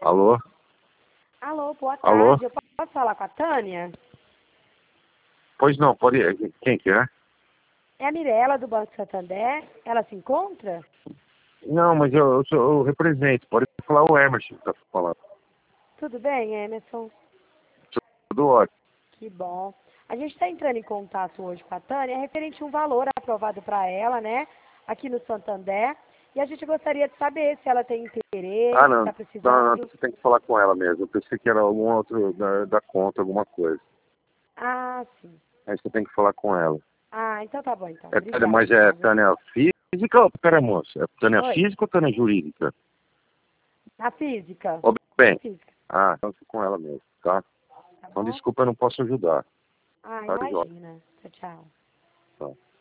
Alô? Alô, boa Alô? tarde. Eu posso falar com a Tânia? Pois não, pode. Quem que é? É a Mirella do Banco Santander. Ela se encontra? Não, mas eu represento. Pode falar o Emerson que tá falando. Tudo bem, Emerson? Tudo ótimo. Que bom. A gente está entrando em contato hoje com a Tânia, referente a um valor aprovado para ela, né? Aqui no Santander. E a gente gostaria de saber se ela tem interesse, Ah, se não. está Não, não, precisando. você tem que falar com ela mesmo. Eu pensei que era algum outro da conta, alguma coisa. Ah, sim. Aí você tem que falar com ela. Ah, então tá bom, então. É Tânia, Obrigada, mas é então, viu? Tânia física ou pera, moça? É Tânia Oi. física ou Tânia jurídica? Na física. Ô, Na bem. física. Ah, então fica com ela mesmo, tá? Tá Então bom? desculpa, eu não posso ajudar. Ah, Tá, Jó? imagina. Tchau, tchau. Tá.